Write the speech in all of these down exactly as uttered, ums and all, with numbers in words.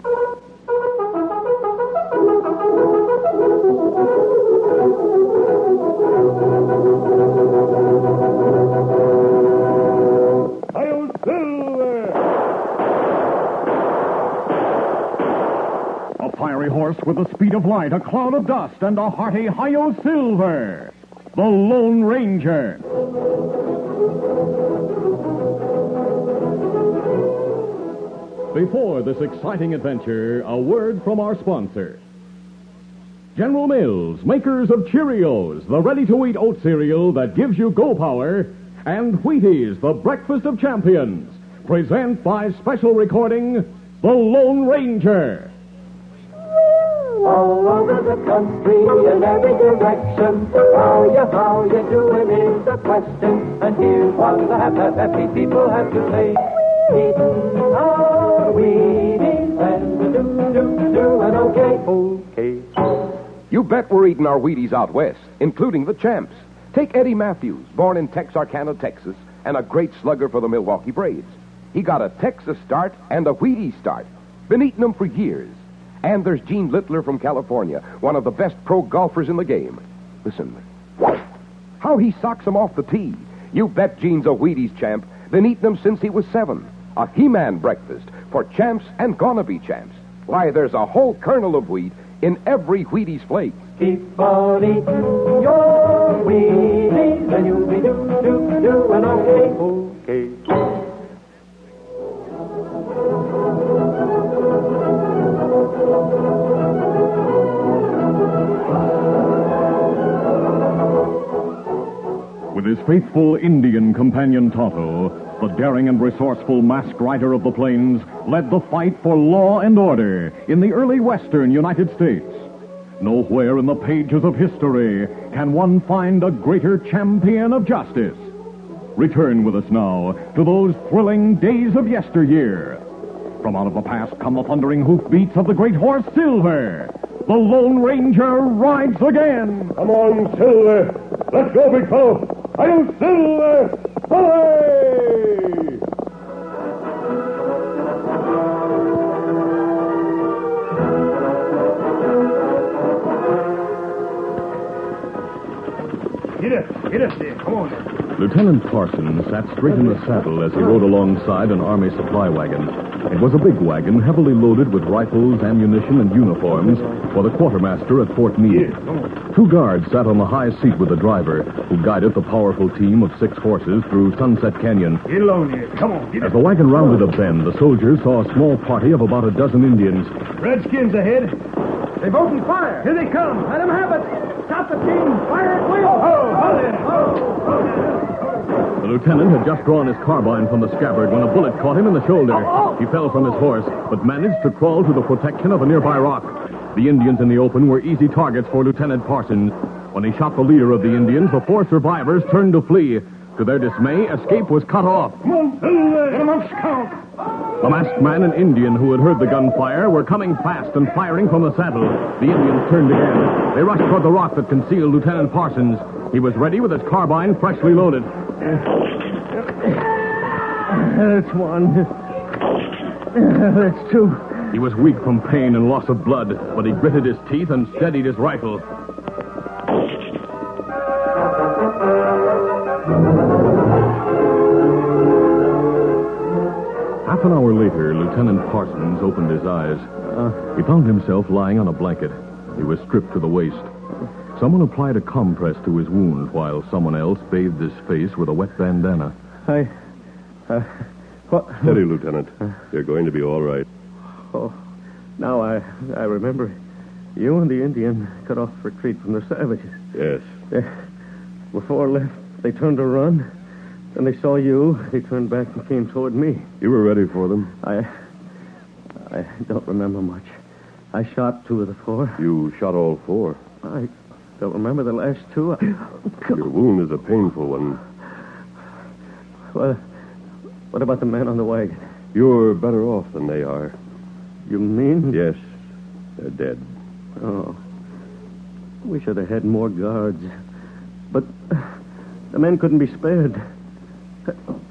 Horse with the speed of light, a cloud of dust, and a hearty Hi-Yo Silver, the Lone Ranger. Before this exciting adventure, a word from our sponsor. General Mills, makers of Cheerios, the ready-to-eat oat cereal that gives you go power, and Wheaties, the breakfast of champions, present by special recording, The Lone Ranger. All over the country, in every direction, how you, how you doing is the question. And here's what the happy, happy people have to say. Eatin' our Wheaties and the do-do-doing okay. Okay. You bet we're eating our Wheaties out west, including the champs. Take Eddie Matthews, born in Texarkana, Texas, and a great slugger for the Milwaukee Braves. He got a Texas start and a Wheaties start. Been eating them for years. And there's Gene Littler from California, one of the best pro golfers in the game. Listen. How he socks them off the tee. You bet Gene's a Wheaties champ. Been eating them since he was seven. A He-Man breakfast for champs and gonna-be champs. Why, there's a whole kernel of wheat in every Wheaties flake. Keep on eating your Wheaties and you'll be do-do-doing okay. Okay. With his faithful Indian companion Tonto, the daring and resourceful masked rider of the plains led the fight for law and order in the early western United States. Nowhere in the pages of history can one find a greater champion of justice. Return with us now to those thrilling days of yesteryear. From out of the past come the thundering hoofbeats of the great horse Silver. The Lone Ranger rides again. Come on, Silver. Let's go, big fellow. Hi-Yo Silver! Away! Get up, get up there. Come on now. Lieutenant Parsons sat straight in the saddle as he rode alongside an army supply wagon. It was a big wagon, heavily loaded with rifles, ammunition, and uniforms for the quartermaster at Fort Meade. Two guards sat on the high seat with the driver, who guided the powerful team of six horses through Sunset Canyon. Get along here. Come on, get As the wagon rounded a bend, the soldiers saw a small party of about a dozen Indians. Redskins ahead. They've opened fire. Here they come. Let them have it. Stop the team. Fire at will. Ho, ho, ho, there. Ho, ho, there. The lieutenant had just drawn his carbine from the scabbard when a bullet caught him in the shoulder. He fell from his horse, but managed to crawl to the protection of a nearby rock. The Indians in the open were easy targets for Lieutenant Parsons. When he shot the leader of the Indians, the four survivors turned to flee. To their dismay, escape was cut off. Come on, Silver. Get them up, scout. The masked man and Indian who had heard the gunfire were coming fast and firing from the saddle. The Indians turned again. They rushed toward the rock that concealed Lieutenant Parsons. He was ready with his carbine freshly loaded. That's one. That's two. He was weak from pain and loss of blood, but he gritted his teeth and steadied his rifle. Half an hour later, Lieutenant Parsons opened his eyes. Uh, he found himself lying on a blanket. He was stripped to the waist. Someone applied a compress to his wound, while someone else bathed his face with a wet bandana. I... Uh, what? Steady, Lieutenant. You're going to be all right. Oh, now I I remember. You and the Indian cut off retreat from the savages. Yes. They, before left, they turned to run. Then they saw you. They turned back and came toward me. You were ready for them? I... I don't remember much. I shot two of the four. You shot all four? I don't remember the last two. I... Your wound is a painful one. Well, what about the men on the wagon? You're better off than they are. You mean? Yes. They're dead. Oh. We should have had more guards. But the men couldn't be spared.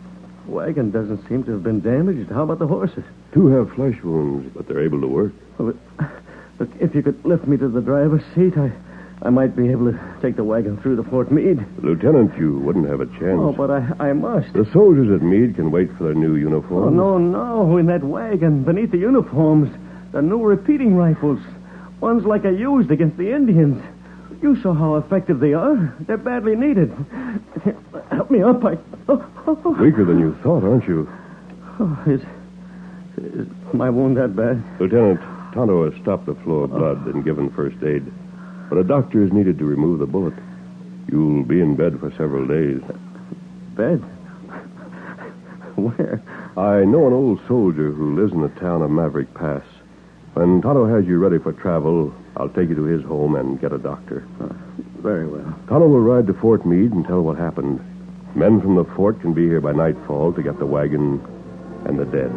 wagon doesn't seem to have been damaged. How about the horses? Two have flesh wounds, but they're able to work. Oh, but, look, if you could lift me to the driver's seat, I, I might be able to take the wagon through to Fort Meade. Lieutenant, you wouldn't have a chance. Oh, but I, I must. The soldiers at Meade can wait for their new Oh, uniforms. no, no. In that wagon, beneath the uniforms, the new repeating rifles. Ones like I used against the Indians. You saw how effective they are. They're badly needed. Help me up. I... Oh, oh, oh. Weaker than you thought, aren't you? Oh, is, is my wound that bad? Lieutenant, Tonto has stopped the flow of blood and given first aid. But a doctor is needed to remove the bullet. You'll be in bed for several days. Bed? Where? I know an old soldier who lives in the town of Maverick Pass. When Tonto has you ready for travel, I'll take you to his home and get a doctor. Uh, very well. Tonto will ride to Fort Meade and tell what happened. Men from the fort can be here by nightfall to get the wagon and the dead.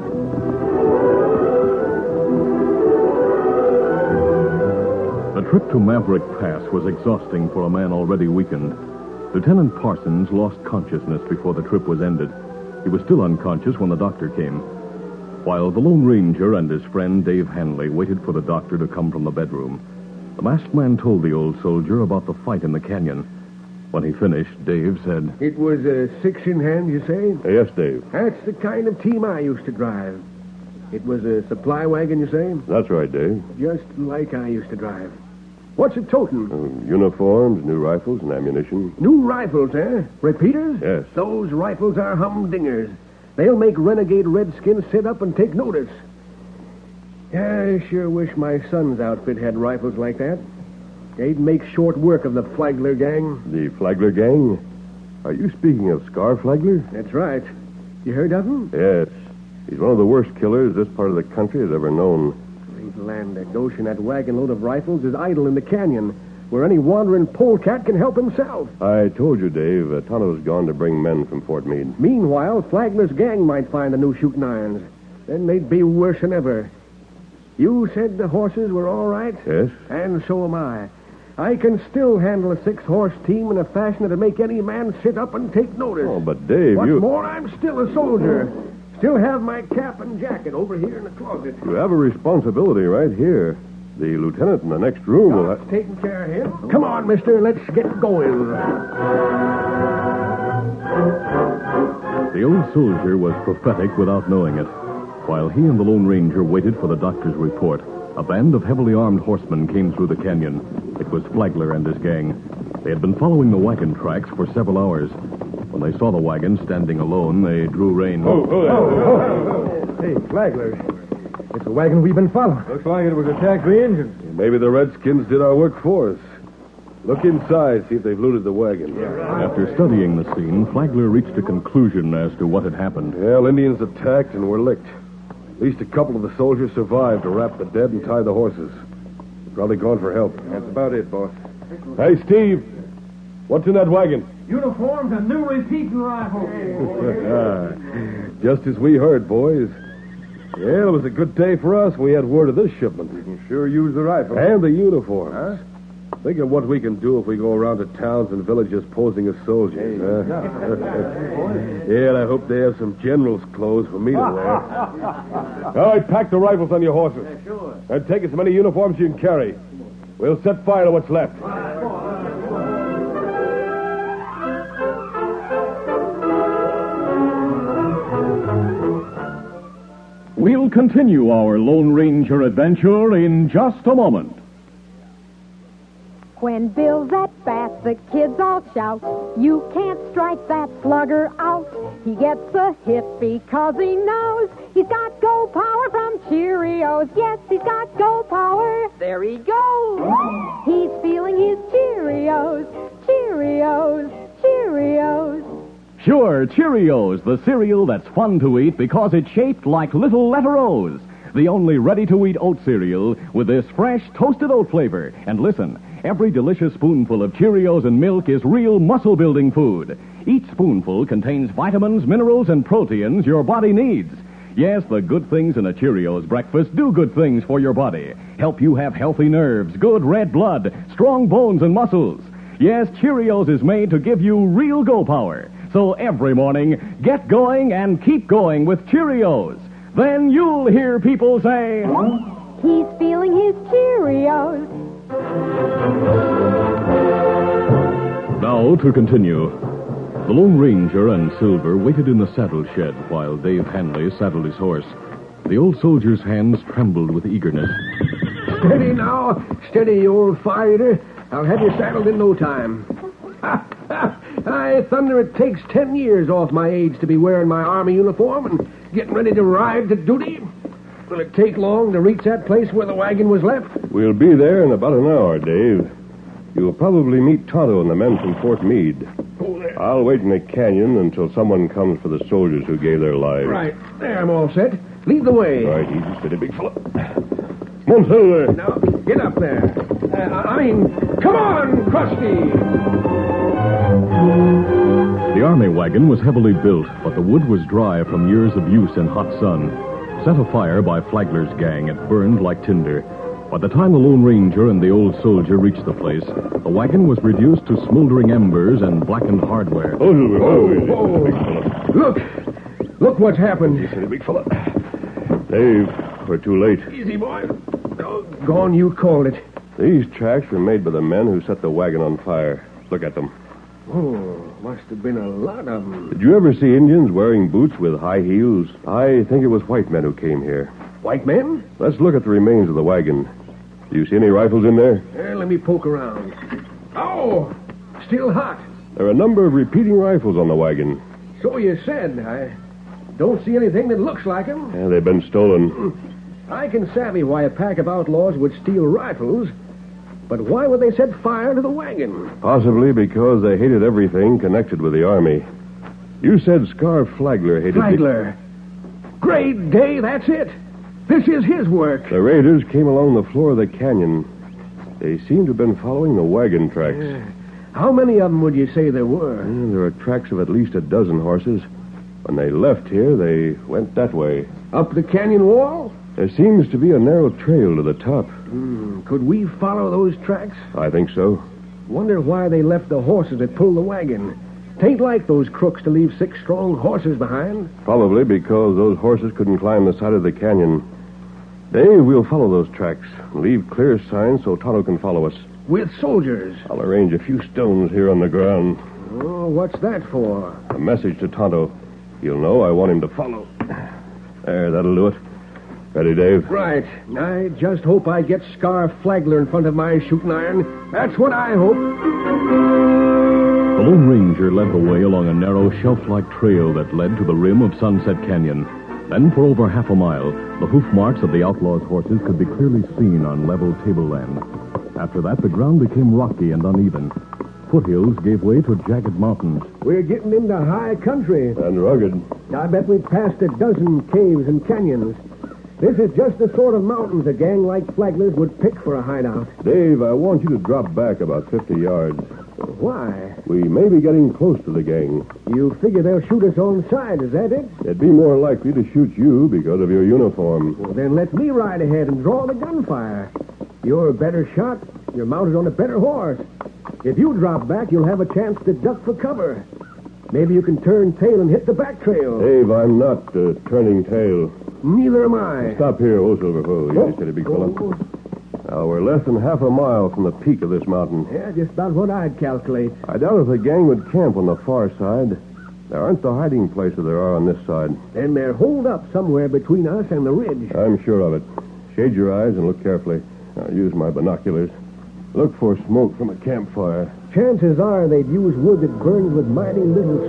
The trip to Maverick Pass was exhausting for a man already weakened. Lieutenant Parsons lost consciousness before the trip was ended. He was still unconscious when the doctor came, while the Lone Ranger and his friend Dave Hanley waited for the doctor to come from the bedroom. The masked man told the old soldier about the fight in the canyon. When he finished, Dave said, It was a six in hand, you say? Yes, Dave. That's the kind of team I used to drive. It was a supply wagon, you say? That's right, Dave. Just like I used to drive. What's it toting? Uh, uniforms, new rifles, and ammunition. New rifles, eh? Repeaters? Yes. Those rifles are humdingers. They'll make renegade redskins sit up and take notice. I sure wish my son's outfit had rifles like that. They'd make short work of the Flagler gang. The Flagler gang? Are you speaking of Scar Flagler? That's right. You heard of him? Yes. He's one of the worst killers this part of the country has ever known. Great land, that notion that wagon load of rifles is idle in the canyon, where any wandering polecat can help himself. I told you, Dave, uh, Tonto's gone to bring men from Fort Meade. Meanwhile, Flagler's gang might find the new shooting irons. Then they'd be worse than ever. You said the horses were all right? Yes? And so am I. I can still handle a six-horse team in a fashion that'll make any man sit up and take notice. Oh, but Dave, What's you... more, I'm still a soldier. Still have my cap and jacket over here in the closet. You have a responsibility right here. The lieutenant in the next room will Doc's have... taking care of him. Come on, mister. Let's get going. The old soldier was prophetic without knowing it. While he and the Lone Ranger waited for the doctor's report, a band of heavily armed horsemen came through the canyon. It was Flagler and his gang. They had been following the wagon tracks for several hours. When they saw the wagon standing alone, they drew rein. Oh, oh, oh. Hey, Flagler. It's the wagon we've been following. Looks like it was attacked by Indians. Maybe the Redskins did our work for us. Look inside, see if they've looted the wagon. After studying the scene, Flagler reached a conclusion as to what had happened. Well, Indians attacked and were licked. At least a couple of the soldiers survived to wrap the dead and tie the horses. They're probably gone for help. That's about it, boss. Hey, Steve. What's in that wagon? Uniforms and new repeating rifles. Just as we heard, boys. Well, it was a good day for us when we had word of this shipment. We can sure use the rifle. And the uniforms. Huh? Think of what we can do if we go around to towns and villages posing as soldiers. Huh? Yeah, and I hope they have some general's clothes for me to wear. All right, pack the rifles on your horses. Yeah, sure. And take as many uniforms as you can carry. We'll set fire to what's left. We'll continue our Lone Ranger adventure in just a moment. When Bill's at bat, the kids all shout, you can't strike that slugger out. He gets a hit because he knows he's got go power from Cheerios. Yes, he's got go power. There he goes. He's feeling his Cheerios, Cheerios, Cheerios. Sure, Cheerios, the cereal that's fun to eat because it's shaped like little letter O's. The only ready-to-eat oat cereal with this fresh toasted oat flavor. And listen, every delicious spoonful of Cheerios and milk is real muscle-building food. Each spoonful contains vitamins, minerals, and proteins your body needs. Yes, the good things in a Cheerios breakfast do good things for your body. Help you have healthy nerves, good red blood, strong bones and muscles. Yes, Cheerios is made to give you real go power. So every morning, get going and keep going with Cheerios. Then you'll hear people say, He's feeling his Cheerios. Now to continue. The Lone Ranger and Silver waited in the saddle shed while Dave Hanley saddled his horse. The old soldier's hands trembled with eagerness. Steady now. Steady, you old fire-eater. I'll have you saddled in no time. I thunder, it takes ten years off my age to be wearing my army uniform and getting ready to ride to duty. Will it take long to reach that place where the wagon was left? We'll be there in about an hour, Dave. You'll probably meet Tonto and the men from Fort Meade. Oh, there. I'll wait in the canyon until someone comes for the soldiers who gave their lives. Right. There, I'm all set. Lead the way. All right, easy, steady, big fella. Come on, Silver. Now, get up there. Uh, I mean, come on, Krusty. The army wagon was heavily built, but the wood was dry from years of use in hot sun. Set afire by Flagler's gang, it burned like tinder. By the time the Lone Ranger and the old soldier reached the place, the wagon was reduced to smoldering embers and blackened hardware. Oh, Silver. Oh, easy, Oh, big fella. look. Look what's happened. Steady, big fella. Dave, we're too late. Easy, boy. Gone, you called it. These tracks were made by the men who set the wagon on fire. Look at them. Oh, must have been a lot of them. Did you ever see Indians wearing boots with high heels? I think it was white men who came here. White men? Let's look at the remains of the wagon. Do you see any rifles in there? Uh, let me poke around. Oh, still hot. There are a number of repeating rifles on the wagon. So you said. I don't see anything that looks like them. Yeah, they've been stolen. I can savvy why a pack of outlaws would steal rifles, but why would they set fire to the wagon? Possibly because they hated everything connected with the army. You said Scar Flagler hated... Flagler. Great day, that's it. This is his work. The raiders came along the floor of the canyon. They seem to have been following the wagon tracks. Uh, how many of them would you say there were? Yeah, there are tracks of at least a dozen horses. When they left here, they went that way. Up the canyon wall? There seems to be a narrow trail to the top. Hmm, could we follow those tracks? I think so. Wonder why they left the horses that pulled the wagon. Tain't like those crooks to leave six strong horses behind. Probably because those horses couldn't climb the side of the canyon. Dave, we'll follow those tracks. Leave clear signs so Tonto can follow us. With soldiers. I'll arrange a few stones here on the ground. Oh, what's that for? A message to Tonto. He'll know I want him to follow. There, that'll do it. Ready, Dave? Right. I just hope I get Scar Flagler in front of my shooting iron. That's what I hope. The Lone Ranger led the way along a narrow shelf-like trail that led to the rim of Sunset Canyon. Then for over half a mile, the hoof marks of the outlaws' horses could be clearly seen on level tableland. After that, the ground became rocky and uneven. Foothills gave way to jagged mountains. We're getting into high country. And rugged. I bet we've passed a dozen caves and canyons. This is just the sort of mountains a gang like Flagler's would pick for a hideout. Dave, I want you to drop back about fifty yards. Why? We may be getting close to the gang. You figure they'll shoot us on sight, is that it? They'd be more likely to shoot you because of your uniform. Well, then let me ride ahead and draw the gunfire. You're a better shot. You're mounted on a better horse. If you drop back, you'll have a chance to duck for cover. Maybe you can turn tail and hit the back trail. Dave, I'm not uh, turning tail. Neither am I. Stop here, oh, Silver. Oh, easy, steady, big fella. Oh. Now, we're less than half a mile from the peak of this mountain. Yeah, just about what I'd calculate. I doubt if the gang would camp on the far side. There aren't the hiding places there are on this side. Then they're holed up somewhere between us and the ridge. I'm sure of it. Shade your eyes and look carefully. I'll use my binoculars. Look for smoke from a campfire. Chances are they'd use wood that burns with mighty little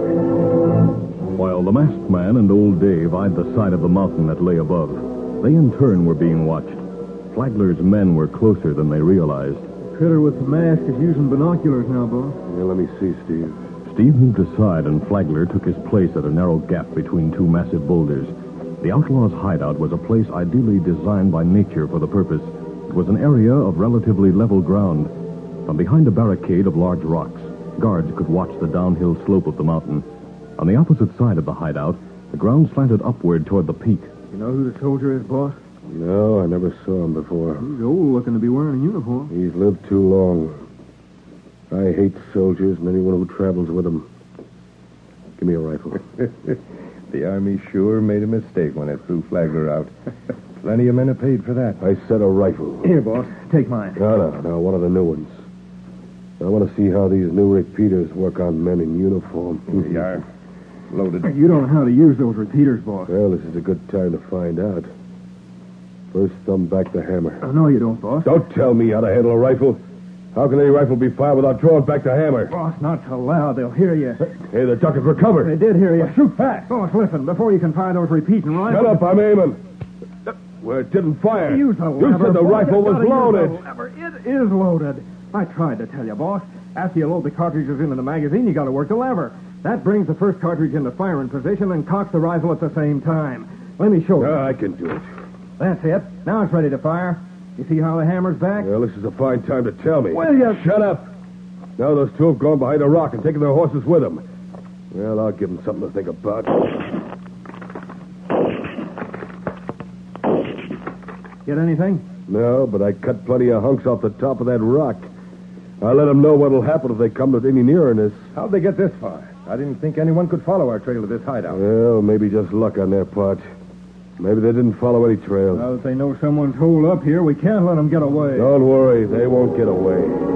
smoke. While the masked man and old Dave eyed the side of the mountain that lay above, they in turn were being watched. Flagler's men were closer than they realized. Critter with the mask is using binoculars now, boss. Yeah, let me see, Steve. Steve moved aside, and Flagler took his place at a narrow gap between two massive boulders. The outlaws' hideout was a place ideally designed by nature for the purpose. It was an area of relatively level ground. From behind a barricade of large rocks, guards could watch the downhill slope of the mountain. On the opposite side of the hideout, the ground slanted upward toward the peak. You know who the soldier is, boss? No, I never saw him before. He's old looking to be wearing a uniform. He's lived too long. I hate soldiers and anyone who travels with them. Give me a rifle. The Army sure made a mistake when it threw Flagler out. Plenty of men have paid for that. I said a rifle. Here, boss. Take mine. No, no, no, one of the new ones. I want to see how these new repeaters work on men in uniform. Here you are. Loaded. You don't know how to use those repeaters, boss. Well, this is a good time to find out. First, thumb back the hammer. Oh, no, you don't, boss. Don't tell me how to handle a rifle. How can any rifle be fired without drawing back the hammer? Boss, not so loud. They'll hear you. Hey, the duck has recovered. They did hear you. Well, shoot fast. Boss, listen, before you can fire those repeating rifles... Shut up, I'm aiming. Well, it didn't fire. Use the lever. You said the boss. rifle was Gotta use loaded. the lever. It is loaded. I tried to tell you, boss. After you load the cartridges into the magazine, you got to work the lever. That brings the first cartridge into firing position and cocks the rifle at the same time. Let me show you. Uh, I can do it. That's it. Now it's ready to fire. You see how the hammer's back? Well, this is a fine time to tell me. Will you? Shut up. Now those two have gone behind a rock and taken their horses with them. Well, I'll give them something to think about. Get anything? No, but I cut plenty of hunks off the top of that rock. I'll let them know what'll happen if they come to any nearer this. How'd they get this far? I didn't think anyone could follow our trail to this hideout. Well, maybe just luck on their part. Maybe they didn't follow any trail. Now that they know someone's holed up here, we can't let them get away. Don't worry, they won't get away.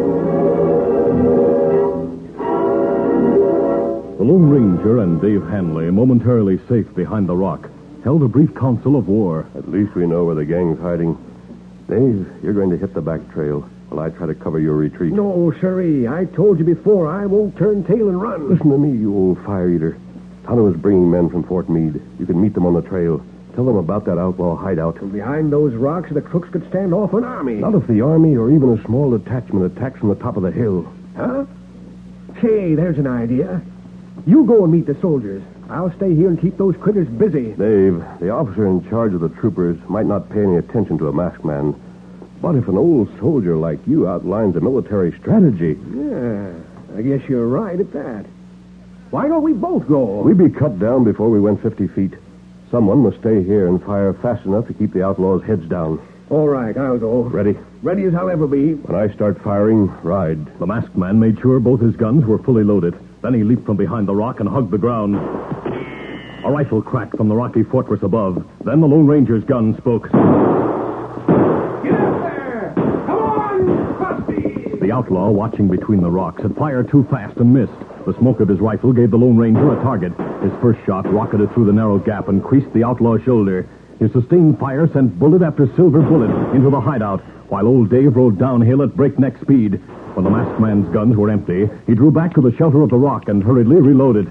The Lone Ranger and Dave Hanley, momentarily safe behind the rock, held a brief council of war. At least we know where the gang's hiding. Dave, you're going to hit the back trail while I try to cover your retreat. No, sirree. I told you before, I won't turn tail and run. Listen to me, you old fire eater. Tonto is bringing men from Fort Meade. You can meet them on the trail. Tell them about that outlaw hideout. From behind those rocks, the crooks could stand off an army. Not if the army or even a small detachment attacks from the top of the hill. Huh? Say, there's an idea. You go and meet the soldiers. I'll stay here and keep those critters busy. Dave, the officer in charge of the troopers might not pay any attention to a masked man. But if an old soldier like you outlines a military strategy... Yeah, I guess you're right at that. Why don't we both go? We'd be cut down before we went fifty feet. Someone must stay here and fire fast enough to keep the outlaws' heads down. All right, I'll go. Ready? Ready as I'll ever be. When I start firing, ride. The masked man made sure both his guns were fully loaded. Then he leaped from behind the rock and hugged the ground. A rifle cracked from the rocky fortress above. Then the Lone Ranger's gun spoke. Get up there! Come on, Frosty! The outlaw, watching between the rocks, had fired too fast and missed. The smoke of his rifle gave the Lone Ranger a target. His first shot rocketed through the narrow gap and creased the outlaw's shoulder. His sustained fire sent bullet after silver bullet into the hideout, while old Dave rode downhill at breakneck speed. When the masked man's guns were empty, he drew back to the shelter of the rock and hurriedly reloaded.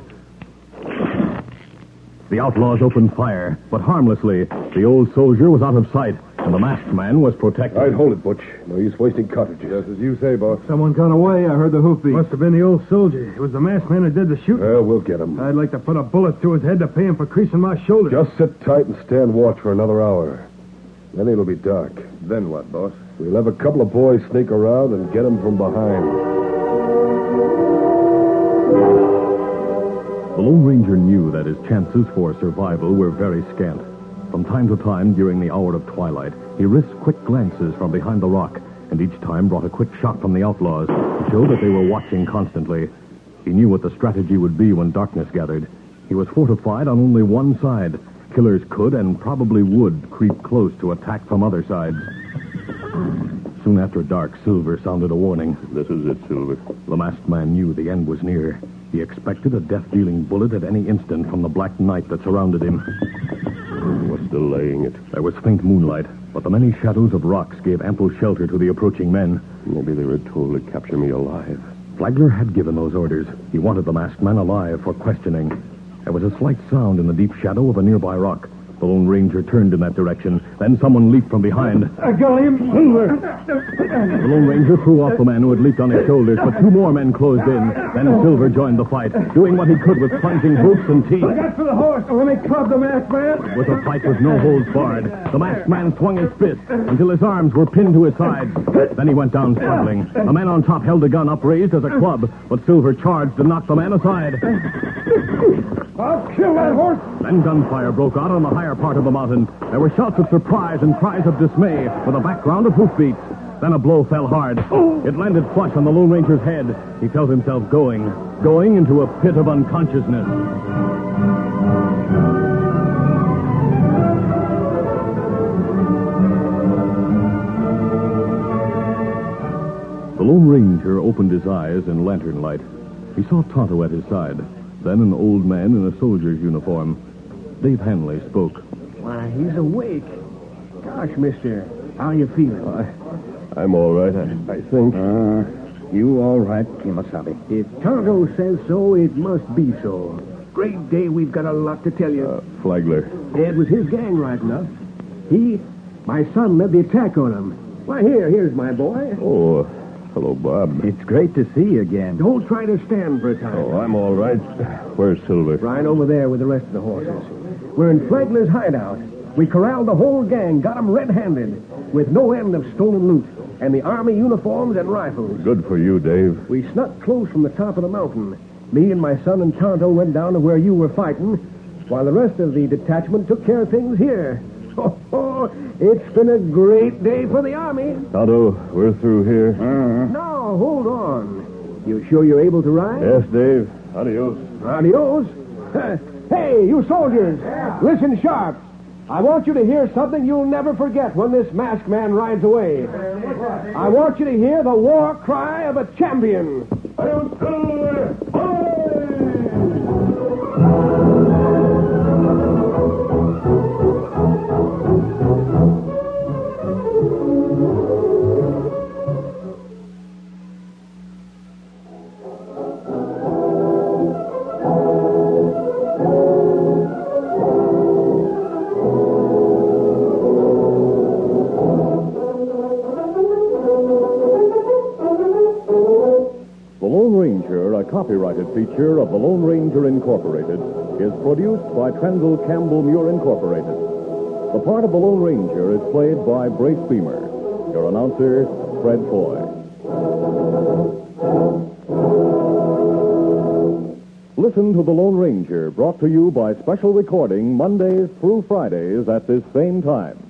The outlaws opened fire, but harmlessly. The old soldier was out of sight, and the masked man was protected. All right, hold it, Butch. No use wasting cartridges. Just as you say, boss. Someone got away. I heard the hoofbeat. Must have been the old soldier. It was the masked man who did the shooting. Well, we'll get him. I'd like to put a bullet through his head to pay him for creasing my shoulder. Just sit tight and stand watch for another hour. Then it'll be dark. Then what, boss? We'll have a couple of boys sneak around and get them from behind. The Lone Ranger knew that his chances for survival were very scant. From time to time during the hour of twilight, he risked quick glances from behind the rock, and each time brought a quick shot from the outlaws to show that they were watching constantly. He knew what the strategy would be when darkness gathered. He was fortified on only one side. Killers could and probably would creep close to attack from other sides. Soon after dark, Silver sounded a warning. This is it, Silver. The masked man knew the end was near. He expected a death-dealing bullet at any instant from the black night that surrounded him. What's delaying it? There was faint moonlight, but the many shadows of rocks gave ample shelter to the approaching men. Maybe they were told to capture me alive. Flagler had given those orders. He wanted the masked man alive for questioning. There was a slight sound in the deep shadow of a nearby rock. The Lone Ranger turned in that direction. Then someone leaped from behind. I got him, Silver. The Lone Ranger threw off the man who had leaped on his shoulders, but two more men closed in. Then Silver joined the fight, doing what he could with plunging hoofs and teeth. I got for the horse. Let me club the masked man. It was a fight with no holds barred. The masked man swung his fist until his arms were pinned to his sides. Then he went down struggling. The man on top held the gun upraised as a club, but Silver charged and knocked the man aside. I'll kill that horse. Then gunfire broke out on the higher part of the mountain. There were shouts of surprise and cries of dismay with a background of hoofbeats. Then a blow fell hard. It landed flush on the Lone Ranger's head. He felt himself going, going into a pit of unconsciousness. The Lone Ranger opened his eyes in lantern light. He saw Tonto at his side, then an old man in a soldier's uniform. Dave Hanley spoke. Why, he's awake. Gosh, mister, how you feeling? I, I'm all right, I, I think. Uh, you all right, Kimasabi? If Tonto says so, it must be so. Great day, we've got a lot to tell you. Uh, Flagler. It was his gang, right enough. He, my son, led the attack on him. Why, here, here's my boy. Oh, hello, Bob. It's great to see you again. Don't try to stand for a time. Oh, I'm all right. Where's Silver? Right over there with the rest of the horses. We're in Flagler's hideout. We corralled the whole gang, got 'em red-handed, with no end of stolen loot, and the army uniforms and rifles. Good for you, Dave. We snuck close from the top of the mountain. Me and my son and Tonto went down to where you were fighting, while the rest of the detachment took care of things here. Oh, oh, it's been a great day for the army. Tonto, we're through here. Uh-huh. Now, hold on. You sure you're able to ride? Yes, Dave. Adios. Adios. Hey, you soldiers, listen sharp. I want you to hear something you'll never forget when this masked man rides away. I want you to hear the war cry of a champion. Copyrighted feature of the Lone Ranger Incorporated is produced by Trendle Campbell Muir Incorporated. The part of the Lone Ranger is played by Brace Beamer. Your announcer, Fred Foy. Listen to the Lone Ranger, brought to you by special recording Mondays through Fridays at this same time.